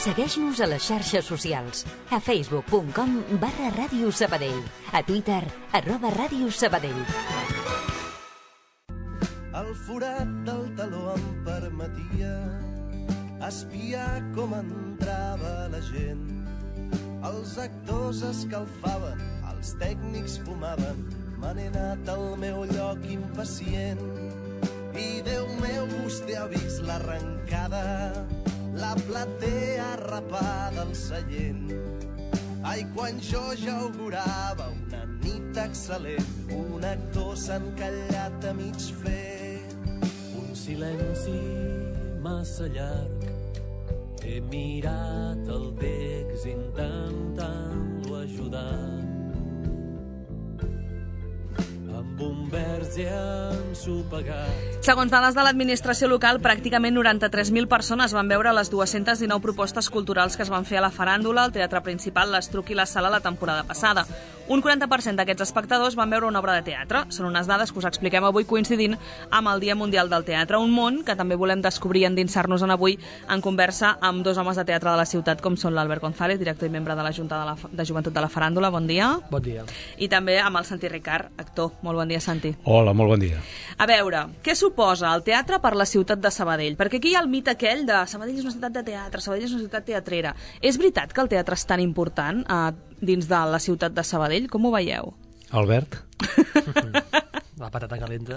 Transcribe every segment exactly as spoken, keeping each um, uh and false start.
Segueix-nos a les xarxes socials, a facebook punt com barra Ràdio Sabadell, a Twitter, arroba Ràdio Sabadell. El forat del taló em permetia espiar com entrava la gent. Els actors escalfaven, els tècnics fumaven, me n'he anat al meu lloc impacient. I Déu meu, vostè ha vist l'arrencada, la platea rapada al seient. Ai, quan jo ja augurava una nit excel·lent, un actor s'ha encallat a mig fer. Un silenci massa llarg, he mirat el text intentant-lo ajudar. Amb bombers i ensopegat. Segons dades de l'administració local, pràcticament noranta-tres mil persones van veure les dues-centes dinou propostes culturals que es van fer a la Faràndula, al Teatre Principal, l'Estruc i la Sala la temporada passada. Un quaranta per cent d'aquests espectadors van veure una obra de teatre. Són unes dades que us expliquem avui coincidint amb el Dia Mundial del Teatre, un món que també volem descobrir i endinsar-nos en avui en conversa amb dos homes de teatre de la ciutat, com són l'Albert González, director i membre de la Junta de, la, de Joventut de la Faràndula. Bon dia. Bon dia. I també amb el Santi Ricard, actor. Molt bon dia, Santi. Hola, molt bon dia. A veure, què suposa el teatre per la ciutat de Sabadell? Perquè aquí hi ha el mite aquell de Sabadell és una ciutat de teatre, Sabadell és una ciutat teatrera. És veritat que el teatre és tan important eh, dins de la ciutat de Sabadell? Com ho veieu? Albert? La patata calenta.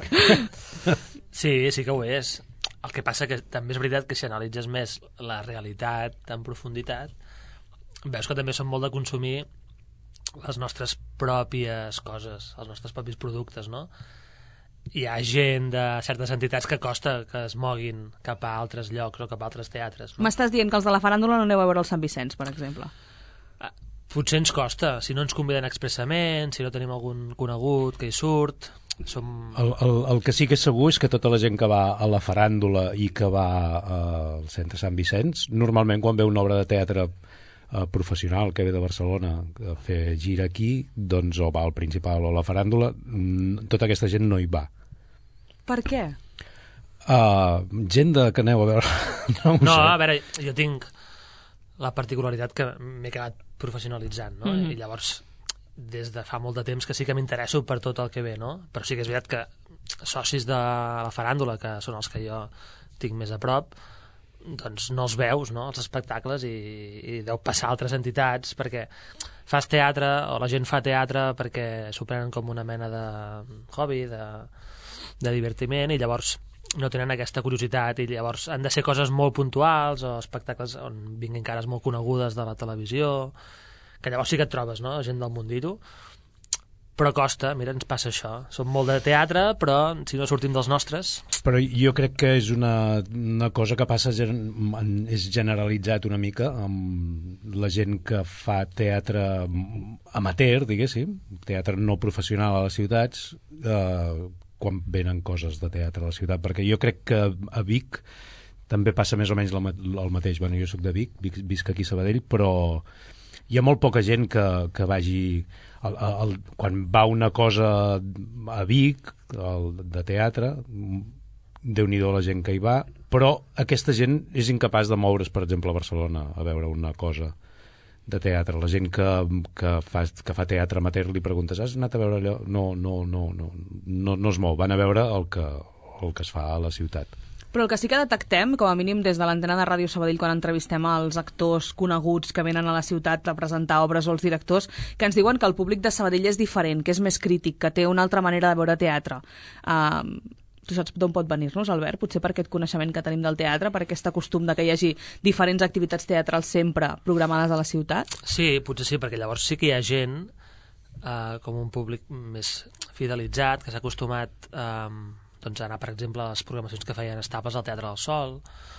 Sí, sí que ho és. El que passa que també és veritat que si analitzes més la realitat en profunditat, veus que també som molt de consumir les nostres pròpies coses, els nostres propis productes, no? Hi ha gent de certes entitats que costa que es moguin cap a altres llocs o cap a altres teatres. No? M'estàs dient que els de la Faràndula no aneu a veure el Sant Vicenç, per exemple? Ah, potser ens costa, si no ens conviden expressament, si no tenim algun conegut que hi surt... Som... El, el, el que sí que és segur és que tota la gent que va a la Faràndula i que va al Centre Sant Vicenç, normalment quan veu una obra de teatre eh, professional que ve de Barcelona a fer gira aquí, doncs o va al Principal o a la Faràndula, tota aquesta gent no hi va. Per què? Uh, gent de que aneu a veure... no, no a veure, jo tinc la particularitat que m'he quedat professionalitzant, no? Mm-hmm. I llavors, des de fa molt de temps que sí que m'interesso per tot el que ve, no? Però sí que és veritat que socis de la Faràndula, que són els que jo tinc més a prop, doncs no els veus, no?, els espectacles, i, i deu passar a altres entitats, perquè fas teatre, o la gent fa teatre perquè s'ho prenen com una mena de hobby, de, de divertiment, i llavors no tenen aquesta curiositat, i llavors han de ser coses molt puntuals, o espectacles on vinguin cares molt conegudes de la televisió, que llavors sí que et trobes, no?, gent del mundillo, però costa, mira, ens passa això. Som molt de teatre, però si no sortim dels nostres... Però jo crec que és una, una cosa que passa, és generalitzat una mica amb la gent que fa teatre amateur, diguéssim, teatre no professional a les ciutats, eh, quan venen coses de teatre a la ciutat, perquè jo crec que a Vic també passa més o menys el mateix. Bueno, jo soc de Vic, visc aquí a Sabadell, però hi ha molt poca gent que, que vagi... El, el, quan va una cosa a Vic, el, de teatre, Déu-n'hi-do la gent que hi va, però aquesta gent és incapaç de moure's, per exemple, a Barcelona a veure una cosa de teatre. La gent que, que, fa, que fa teatre amateur li preguntes, has anat a veure allò? No, no, no, no, no, no es mou, van a veure el que, el que es fa a la ciutat. Però el que sí que detectem, com a mínim des de l'antena de Ràdio Sabadell, quan entrevistem els actors coneguts que venen a la ciutat a presentar obres o els directors, que ens diuen que el públic de Sabadell és diferent, que és més crític, que té una altra manera de veure teatre. Uh, tu saps d'on pot venir-nos, Albert? Potser per aquest coneixement que tenim del teatre, per aquest costum de que hi hagi diferents activitats teatrals sempre programades a la ciutat? Sí, potser sí, perquè llavors sí que hi ha gent, uh, com un públic més fidelitzat, que s'ha acostumat... Uh, doncs anar, per exemple, a les programacions que feien estapes al Teatre del Sol,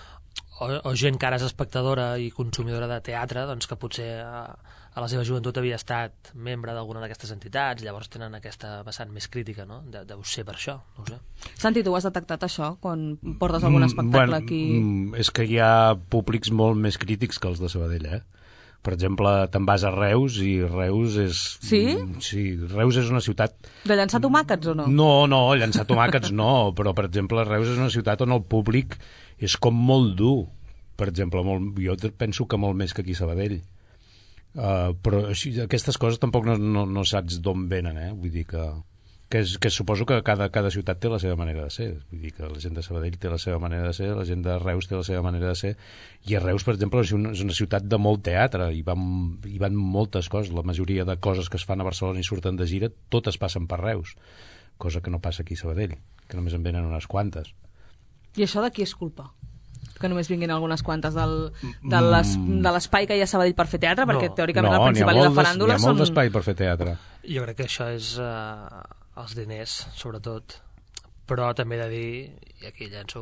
o, o gent que ara és espectadora i consumidora de teatre, doncs que potser a, a la seva joventut havia estat membre d'alguna d'aquestes entitats, llavors tenen aquesta vessant més crítica, no? De, deu ser per això, no ho sé. Santi, tu has detectat això quan portes algun espectacle bueno, aquí? És que hi ha públics molt més crítics que els de Sabadell, eh? Per exemple, te'n vas a Reus i Reus és... Sí? Sí, Reus és una ciutat... De llançar tomàquets o no? No, no, llançar tomàquets no, però, per exemple, Reus és una ciutat on el públic és com molt dur. per exemple, molt, jo penso que molt més que aquí a Sabadell. Uh, però així, aquestes coses tampoc no, no, no saps d'on venen, eh? Vull dir que, que, és, que suposo que cada, cada ciutat té la seva manera de ser. Vull dir que la gent de Sabadell té la seva manera de ser, la gent de Reus té la seva manera de ser, i a Reus, per exemple, és una, és una ciutat de molt teatre, hi van, hi van moltes coses. La majoria de coses que es fan a Barcelona i surten de gira, totes passen per Reus, cosa que no passa aquí a Sabadell, que només en venen unes quantes. I això de qui és culpa? Que només vinguin algunes quantes del, de l'espai que hi ha a Sabadell per fer teatre, perquè no, teòricament no, el principal i la faràndula són... N'hi ha molt d'espai per fer teatre. Jo crec que això és uh, els diners, sobretot. Però també he de dir, i aquí llanço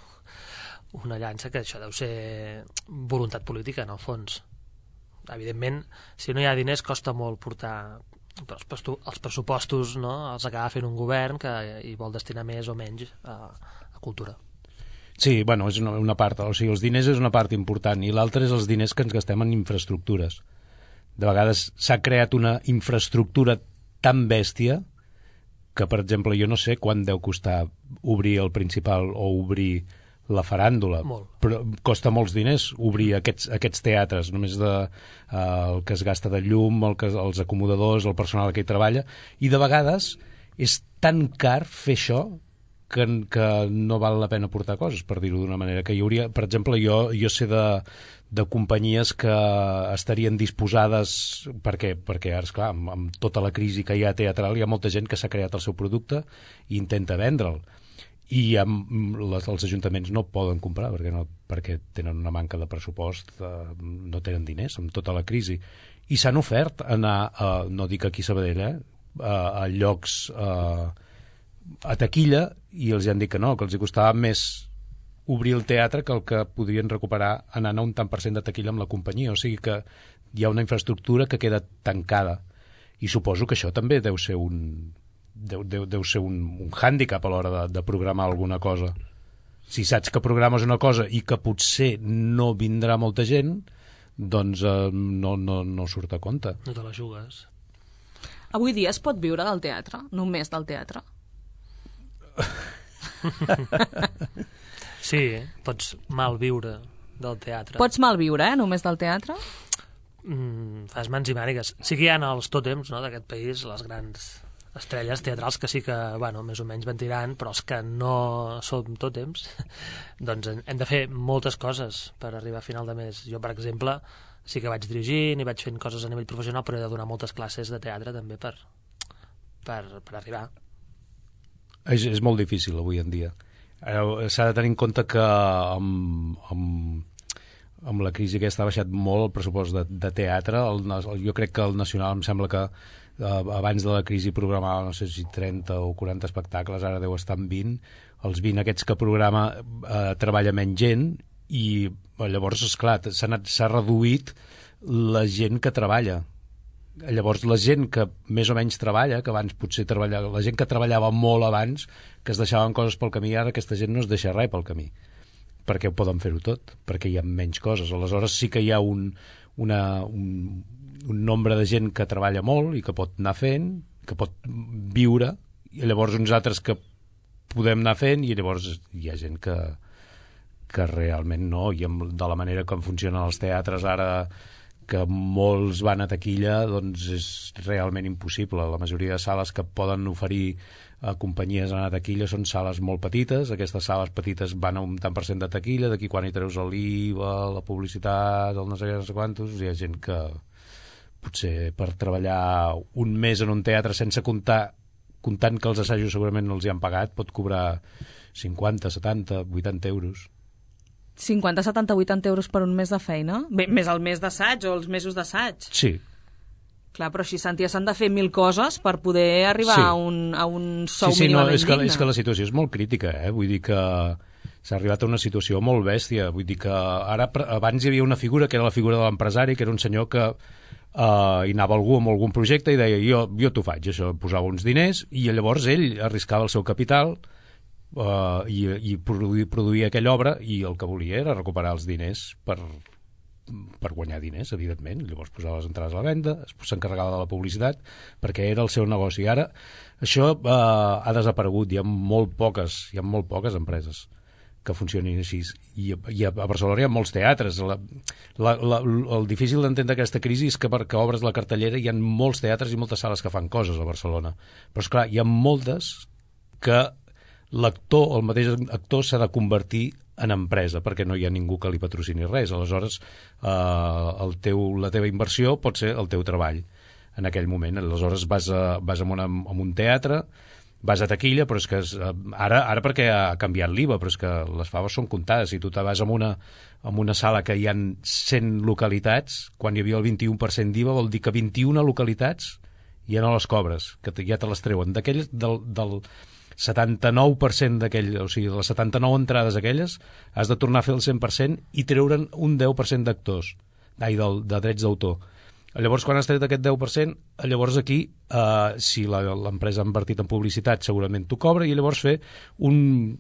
una llança, que això deu ser voluntat política, en el fons. Evidentment, si no hi ha diners, costa molt portar... Però els pressupostos, no?, els acaba fent un govern que hi vol destinar més o menys a, a cultura. Sí, bueno, és una, una part, o sigui, els diners és una part important, i l'altra és els diners que ens gastem en infraestructures. De vegades s'ha creat una infraestructura tan bèstia que, per exemple, jo no sé quant deu costar obrir el Principal o obrir la faràndula. Molt. Però costa molts diners obrir aquests, aquests teatres, només de, uh, el que es gasta de llum, el que, els acomodadors, el personal que hi treballa, i de vegades és tan car fer això que, que no val la pena portar coses, per dir-ho d'una manera. Que hi hauria, per exemple, jo, jo sé de, de companyies que estarien disposades, perquè, perquè ara, esclar, amb, amb tota la crisi que hi ha teatral, hi ha molta gent que s'ha creat el seu producte i intenta vendre'l. I amb les, els ajuntaments no poden comprar perquè, no, perquè tenen una manca de pressupost, eh, no tenen diners amb tota la crisi. I s'han ofert anar, a, no dic aquí a Sabadell, eh, a, a llocs... Eh, a taquilla, i els han dit que no, que els hi costava més obrir el teatre que el que podrien recuperar anant a un tant per cent de taquilla amb la companyia. O sigui que hi ha una infraestructura que queda tancada, i suposo que això també deu ser un deu, deu, deu ser un, un hàndicap a l'hora de, de programar alguna cosa. Si saps que programes una cosa i que potser no vindrà molta gent, doncs eh, no, no, no surt a compte. No te la jugues. Avui dia es pot viure del teatre? Només del teatre? Sí, pots malviure del teatre. Pots malviure, eh, només del teatre? Mm, fas mans i mànigues. Sí que hi ha els tòtems, no, d'aquest país, les grans estrelles teatrals que sí que, bueno, més o menys van tirant, però els que no som tòtems, doncs hem de fer moltes coses per arribar a final de mes. Jo, per exemple, sí que vaig dirigint i vaig fent coses a nivell professional, però he de donar moltes classes de teatre també per, per, per arribar. És, és molt difícil avui en dia. S'ha de tenir en compte que amb, amb, amb la crisi aquesta ha baixat molt el pressupost de, de teatre. El, jo crec que el Nacional em sembla que eh, abans de la crisi programava no sé si trenta o quaranta espectacles, ara deu estar en vint. Els vint aquests que programa eh, treballa menys gent, i llavors, esclar, s'ha reduït la gent que treballa. Llavors la gent que més o menys treballa, que abans potser treballava, la gent que treballava molt abans, que es deixaven coses pel camí, ara aquesta gent no es deixa res pel camí, perquè ho poden fer-ho tot, perquè hi ha menys coses. Aleshores sí que hi ha un, una, un, un nombre de gent que treballa molt i que pot anar fent, que pot viure, i llavors uns altres que podem anar fent, i llavors hi ha gent que, que realment no, i amb, de la manera com funcionen els teatres ara, que molts van a taquilla, doncs és realment impossible. La majoria de sales que poden oferir a companyies anar a taquilla són sales molt petites. Aquestes sales petites van a un tant per cent de taquilla, d'aquí quan hi treus l'I V A, la publicitat, el no sé què, no sé quantos, hi ha gent que potser per treballar un mes en un teatre sense comptar, comptant que els assajos segurament no els hi han pagat, pot cobrar cinquanta, setanta, vuitanta euros. cinquanta, setanta, vuitanta euros per un mes de feina? Bé, més el mes d'assaig o els mesos d'assaig. Sí. Clar, però així, Santi, s'han de fer mil coses per poder arribar sí. a, un, a un sou sí, sí, mínimament no, és que, digne. És que la situació és molt crítica, eh? Vull dir que s'ha arribat a una situació molt bèstia. Vull dir que ara, abans hi havia una figura que era la figura de l'empresari, que era un senyor que uh, hi anava algú amb algun projecte i deia jo, jo t'ho faig, això, posava uns diners, i llavors ell arriscava el seu capital Uh, i, i produir, produir aquella obra, i el que volia era recuperar els diners per, per guanyar diners, evidentment. Llavors posava les entrades a la venda, s'encarregava de la publicitat, perquè era el seu negoci. Ara això uh, ha desaparegut, hi ha molt poques, hi ha molt poques empreses que funcionin així. I, i a Barcelona hi ha molts teatres. La, la, la, el difícil d'entendre aquesta crisi és que perquè obres la cartellera hi ha molts teatres i moltes sales que fan coses a Barcelona. Però, esclar, hi ha moltes que l'actor, el mateix actor, s'ha de convertir en empresa, perquè no hi ha ningú que li patrocini res. Aleshores, eh, el teu, la teva inversió pot ser el teu treball en aquell moment. Aleshores, vas a, vas a, una, a un teatre, vas a taquilla, però és que és, ara, ara perquè ha canviat l'I V A, però és que les faves són comptades. Si tu te vas a una, a una sala que hi ha cent localitats, quan hi havia el vint-i-u per cent d'I V A, vol dir que vint-i-una localitats ja no les cobres, que ja te les treuen. D'aquelles, del, del setanta-nou per cent d'aquell, o sigui, de les setanta-nou entrades aquelles, has de tornar a fer el cent per cent i treure'n un deu per cent d'actors, ai, del, de drets d'autor. Llavors, quan has tret aquest deu per cent, llavors aquí, eh, si l'empresa ha invertit en publicitat, segurament t'ho cobra, i llavors fer un,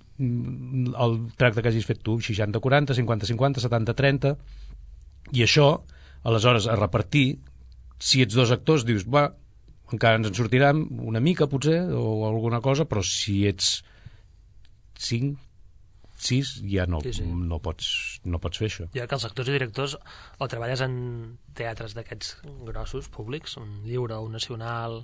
el tracte que hagis fet tu, seixanta quaranta, cinquanta cinquanta, setanta trenta, i això, aleshores, a repartir, si ets dos actors, dius, va, encara ens en sortirem una mica, potser, o alguna cosa, però si ets cinc, sis, ja no, sí, sí. no, pots, no pots fer això. Jo que els actors i directors o treballes en teatres d'aquests grossos, públics, un lliure, un nacional,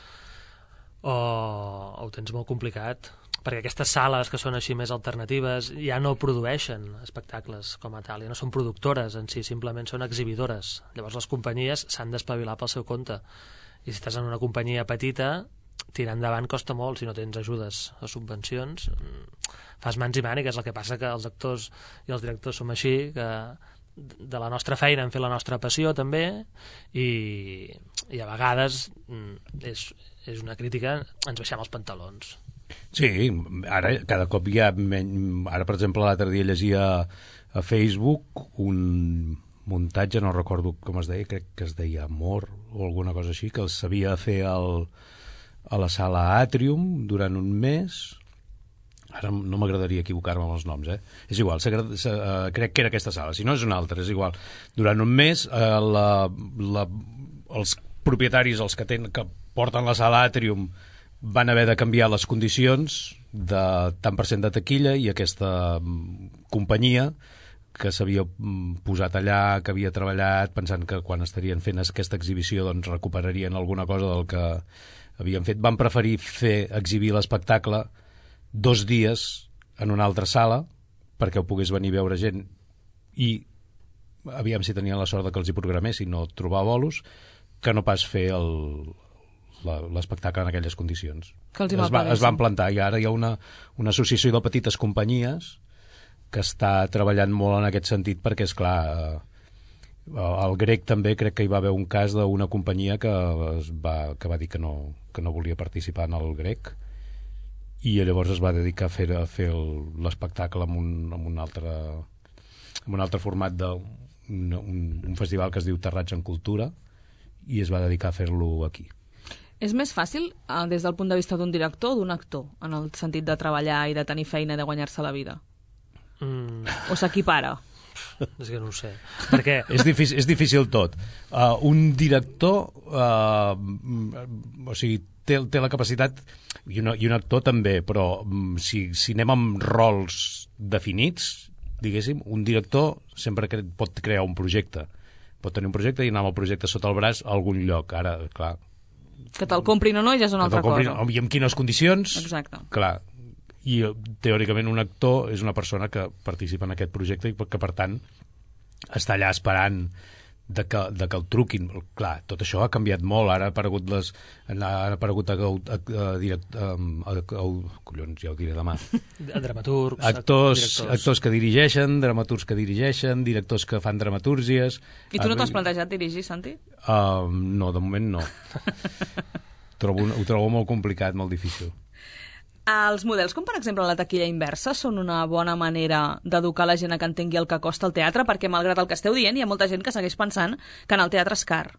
o, o ho tens molt complicat, perquè aquestes sales que són així més alternatives ja no produeixen espectacles com a tal, ja no són productores en si, simplement són exhibidores. Llavors les companyies s'han d'espavilar pel seu compte. I si estàs en una companyia petita, tirar endavant costa molt si no tens ajudes o subvencions. Fas mans i mànigues. El que passa que els actors i els directors som així, que de la nostra feina hem fet la nostra passió també, i, i a vegades és, és una crítica, ens baixem els pantalons. Sí, ara cada cop hi ha menys... Ara, per exemple, l'altre dia llegia a Facebook un muntatge, no recordo com es deia, crec que es deia Amor o alguna cosa així, que els sabia fer el, a la sala Atrium durant un mes. Ara no m'agradaria equivocar-me amb els noms, eh? És igual, uh, crec que era aquesta sala, si no és una altra, és igual. Durant un mes, uh, la, la, els propietaris, els que, ten, que porten la sala Atrium, van haver de canviar les condicions de tant per cent de taquilla, i aquesta um, companyia que s'havia posat allà, que havia treballat, pensant que quan estarien fent aquesta exhibició doncs recuperarien alguna cosa del que havien fet, van preferir fer exhibir l'espectacle dos dies en una altra sala perquè ho pogués venir a veure gent, i aviam si tenien la sort de que els hi programessin o trobar bolos, que no pas fer el, l'espectacle en aquelles condicions. Que els hi es, va, es van plantar, i ara hi ha una, una associació de petites companyies que està treballant molt en aquest sentit, perquè, és clar, el Grec també crec que hi va haver un cas d'una companyia que, es va, que va dir que no, que no volia participar en el Grec, i llavors es va dedicar a fer, a fer l'espectacle en un, en un, altre, en un altre format de un, un, un festival que es diu Terrats en Cultura, i es va dedicar a fer-lo aquí. És més fàcil, eh, des del punt de vista d'un director o d'un actor, en el sentit de treballar i de tenir feina i de guanyar-se la vida? Mm. O s'equipara? És que no ho sé. Perquè és, difícil, és difícil tot. Uh, un director uh, o sigui, té, té la capacitat, i un, i un actor també, però um, si, si anem amb rols definits, diguéssim, un director sempre cre pot crear un projecte. Pot tenir un projecte i anar amb el projecte sota el braç a algun lloc. Ara, clar... Que te'l comprin o no, ja és una altra comprin, cosa. I en quines condicions? Exacte. Clar. I teòricament un actor és una persona que participa en aquest projecte i que, per tant, està allà esperant de que, de que el truquin. Clar, tot això ha canviat molt. Ara ha aparegut les... Ha aparegut a, a, a, direct, a, a, a, collons, ja ho diré demà. Dramaturgs, actors, directors. Actors que dirigeixen, dramaturgs que dirigeixen, directors que fan dramatúrgies... I tu no t'has plantejat dirigir, Santi? Uh, no, de moment no. trobo, ho trobo molt complicat, molt difícil. Els models, com per exemple la taquilla inversa, són una bona manera d'educar la gent a que entengui el que costa el teatre, perquè malgrat el que esteu dient, hi ha molta gent que segueix pensant que anar al teatre és car.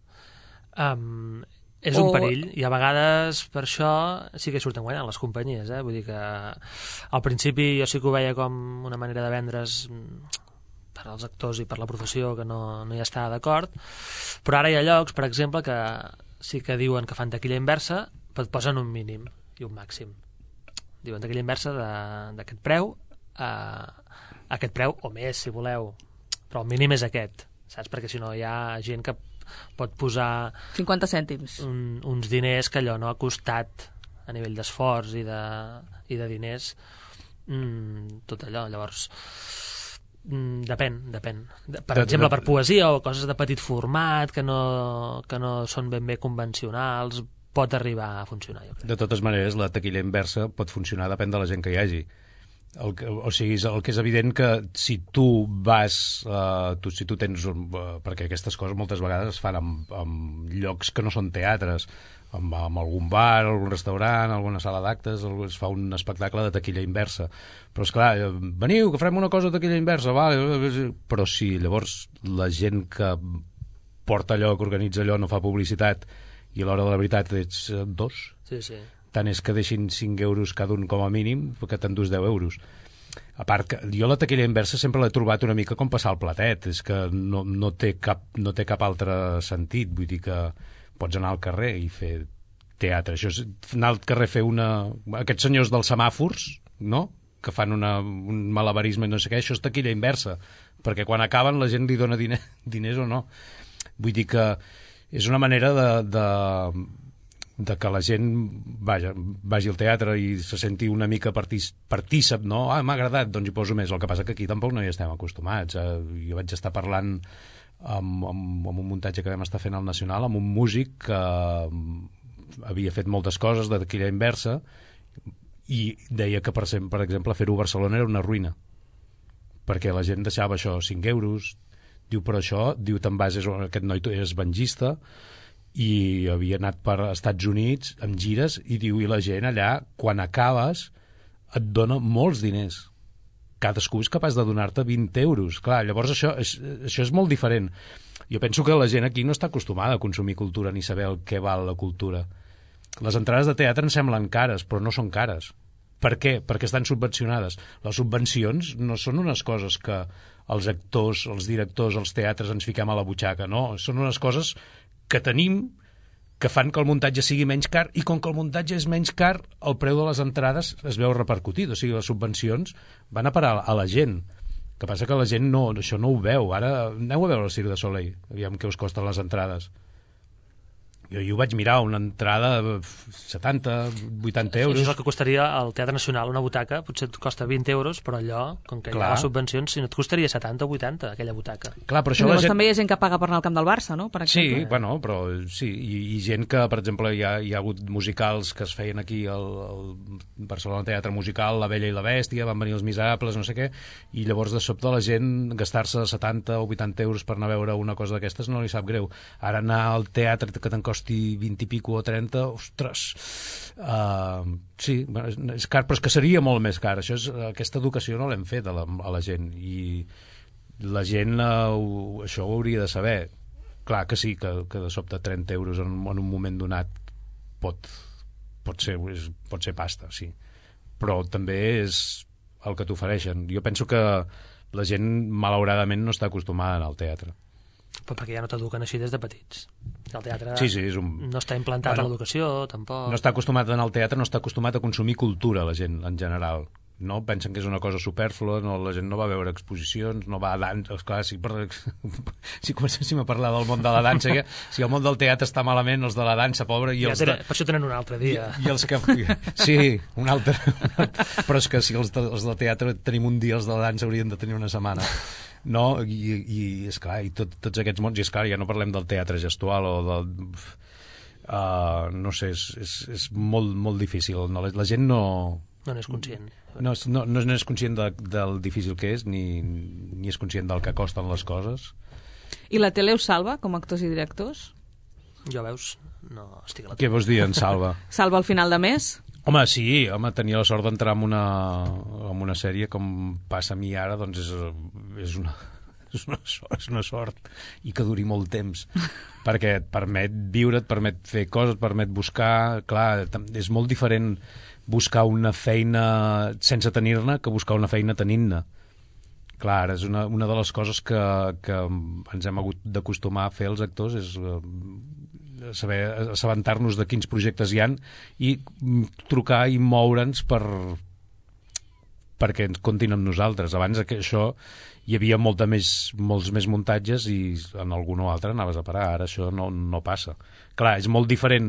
Um, és o... un perill, i a vegades per això sí que surten guanyant les companyies, eh? Vull dir que al principi jo sí que ho veia com una manera de vendre's per als actors i per la professió que no, no hi està d'acord, però ara hi ha llocs, per exemple, que sí que diuen que fan taquilla inversa, però et posen un mínim i un màxim. Diuen taquilla inversa d'aquest preu a, a aquest preu, o més, si voleu, però el mínim és aquest, saps? Perquè si no hi ha gent que pot posar cinquanta cèntims un, uns diners que allò no ha costat a nivell d'esforç i, de, i de diners, mm, tot allò. Llavors mm, depèn, depèn. Per exemple, per poesia o coses de petit format que no, que no són ben bé convencionals, pot arribar a funcionar, jo crec. De totes maneres, la taquilla inversa pot funcionar, depèn de la gent que hi hagi. El que, o sigui, el que és evident que si tu vas, uh, tu, si tu tens un, uh, perquè aquestes coses moltes vegades es fan en, en llocs que no són teatres, en, en algun bar, algun restaurant, alguna sala d'actes, es fa un espectacle de taquilla inversa, però esclar, veniu que farem una cosa de taquilla inversa, vale? Però si llavors la gent que porta allò, que organitza allò, no fa publicitat i a l'hora de la veritat ets dos, sí, sí. tant és que deixin cinc euros cada un com a mínim, que t'endús deu euros. A part que jo la taquilla inversa sempre l'he trobat una mica com passar el platet, és que no, no, té cap, no té cap altre sentit, vull dir que pots anar al carrer i fer teatre. Això és anar al carrer a fer una... Aquests senyors dels semàfors, no?, que fan una, un malabarisme i no sé què, això és taquilla inversa, perquè quan acaben la gent li dona diner, diners o no. Vull dir que és una manera de... de de que la gent vaja, vagi al teatre i se senti una mica partís, partícip, no? Ah, m'ha agradat, doncs hi poso més. El que passa que aquí tampoc no hi estem acostumats. Eh, jo vaig estar parlant amb, amb, amb un muntatge que vam estar fent al Nacional, amb un músic que havia fet moltes coses de taquilla inversa i deia que, per, per exemple, fer-ho a Barcelona era una ruïna, perquè la gent deixava això, cinc euros. Diu, però això, diu, te'n vas, és, aquest noi és bengista, i havia anat per Estats Units amb gires i diu, i la gent allà quan acabes et dona molts diners, cadascú és capaç de donar-te vint euros. Clar, llavors això és, això és molt diferent. Jo penso que la gent aquí no està acostumada a consumir cultura ni saber el que val la cultura. Les entrades de teatre ens semblen cares, però no són cares. Per què? Perquè estan subvencionades. Les subvencions no són unes coses que els actors, els directors, els teatres ens fiquem a la butxaca, no, són unes coses que tenim, que fan que el muntatge sigui menys car, i com que el muntatge és menys car, el preu de les entrades es veu repercutit, o sigui, les subvencions van a parar a la gent. El que passa que la gent no, això no ho veu. Ara aneu a veure el Cirque du Soleil, aviam què us costen les entrades. Jo, jo ho vaig mirar, una entrada setanta, vuitanta euros. Això és el que costaria al Teatre Nacional, una butaca, potser et costa vint euros, però allò, com que Clar. Hi ha les subvencions, si no et costaria setanta o vuitanta, aquella butaca. Clar, però això la gent... també hi ha gent que paga per anar al camp del Barça, no? Per exemple. Sí, bueno, però sí, i, i gent que, per exemple, hi ha, hi ha hagut musicals que es feien aquí al, al Barcelona Teatre Musical, La Bella i la Bèstia, van venir els Miserables, no sé què, i llavors de sobte la gent gastar-se setanta o vuitanta euros per anar a veure una cosa d'aquestes no li sap greu. Ara anar al teatre que te'n costi vint i pico o trenta, ostres, uh, sí, és car, però és que seria molt més car. Això és, aquesta educació no l'hem fet a la, a la gent, i la gent uh, això ho hauria de saber. Clar que sí, que, que de sobte trenta euros en, en un moment donat pot, pot, ser, és, pot ser pasta, sí, però també és el que t'ofereixen. Jo penso que la gent malauradament no està acostumada a anar al teatre. Però perquè ja no t'eduquen així des de petits. El teatre sí, sí, és un... no està implantat bueno, a l'educació, tampoc. No està acostumat a anar al teatre, no està acostumat a consumir cultura, la gent, en general. No? Pensen que és una cosa supèrflua, no, la gent no va a veure exposicions, no va a dansa. Esclar, si, per... si comencéssim a parlar del món de la dansa, ja, si el món del teatre està malament, els de la dansa, pobre... I ja els tenen, de... Per això tenen un altre dia. I, i els que... Sí, un altre, un altre. Però és que si els, de, els del teatre tenim un dia, els de la dansa haurien de tenir una setmana. No, i, i esclar, i tot, tots aquests mons, i esclar, ja no parlem del teatre gestual o del... Uh, no sé, és, és, és molt, molt difícil. No? La, la gent no... No n'és conscient. No, no, no és conscient de, del difícil que és, ni, ni és conscient del que costen les coses. I la tele us salva, com a actors i directors? Jo, veus, no estic a la tele. Què vols dir, en salva? Salva al final de mes? Home, sí, home, tenia la sort d'entrar en una, en una sèrie com passa a mi ara, doncs és, és, una, és, una, és una sort, i que duri molt temps, perquè et permet viure, et permet fer coses, et permet buscar. Clar, és molt diferent buscar una feina sense tenir-ne que buscar una feina tenint-ne. Clar, és una, una de les coses que, que ens hem hagut d'acostumar a fer els actors, és saber assabentar-nos de quins projectes hi han i trucar i moure'ns per perquè ens comptin amb nosaltres. Abans que això hi havia molta més, molts més muntatges i en algun o altre anaves a parar. Ara això no, no passa. Clar, és molt diferent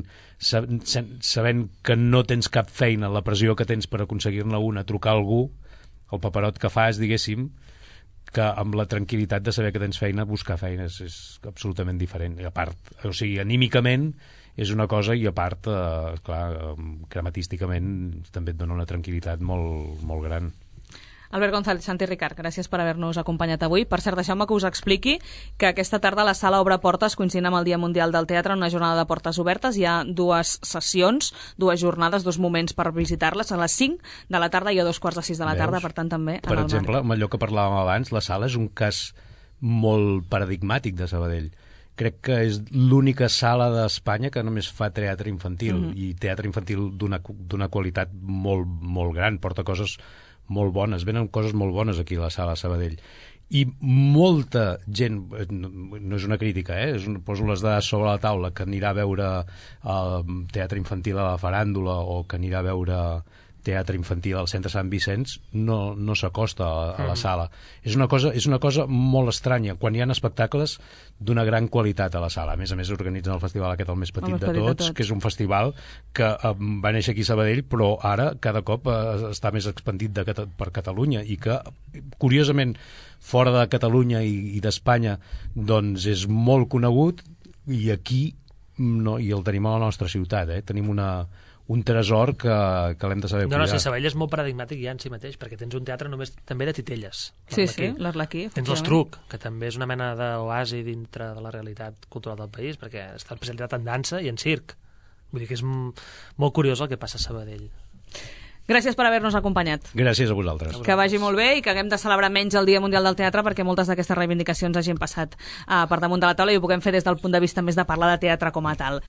sabent que no tens cap feina, la pressió que tens per aconseguir-ne una, trucar a algú, el paperot que fas, diguéssim, que amb la tranquil·litat de saber que tens feina, buscar feina és, és absolutament diferent. I a part, o sigui, anímicament és una cosa i a part, eh, clar, crematísticament també et dona una tranquil·litat molt, molt gran. Albert González, Santi Ricard, gràcies per haver-nos acompanyat avui. Per cert, deixeu-me que us expliqui que aquesta tarda la Sala obre portes coincidint amb el Dia Mundial del Teatre en una jornada de portes obertes. Hi ha dues sessions, dues jornades, dos moments per visitar-les. A les cinc de la tarda i a dos quarts de sis de la tarda, per tant també en per el exemple, marc. amb allò que parlàvem abans, la Sala és un cas molt paradigmàtic de Sabadell. Crec que és l'única sala d'Espanya que només fa teatre infantil, mm-hmm. i teatre infantil d'una d'una qualitat molt, molt gran, porta coses molt bones, venen coses molt bones aquí a la sala Sabadell. I molta gent, no és una crítica, eh? És un, poso les dades sobre la taula, que anirà a veure el teatre infantil a la Faràndula o que anirà a veure teatre infantil al Centre Sant Vicenç, no, no s'acosta a, a la sala. És una, cosa, és una cosa molt estranya, quan hi ha espectacles d'una gran qualitat a la sala. A més a més, organitzen el festival aquest, el més petit, el més de, petit tots, de tots, que és un festival que eh, va néixer aquí a Sabadell, però ara cada cop eh, està més expandit de, per Catalunya, i que, curiosament, fora de Catalunya i, i d'Espanya, doncs és molt conegut, i aquí no, i el tenim a la nostra ciutat. Eh? Tenim una... un tresor que, que l'hem de saber cuidar. No, no, sí, Sabadell és molt paradigmàtic ja en si mateix, perquè tens un teatre només també de titelles. Sí, sí, l'Arlequí. Tens l'Estruc, que també és una mena d'oasi dintre de la realitat cultural del país, perquè està especialitzat en dansa i en circ. Vull dir que és molt curiós el que passa a Sabadell. Gràcies per haver-nos acompanyat. Gràcies a vosaltres. Que vagi molt bé i que haguem de celebrar menys el Dia Mundial del Teatre, perquè moltes d'aquestes reivindicacions hagin passat uh, per damunt de la taula i ho puguem fer des del punt de vista més de parlar de teatre com a tal.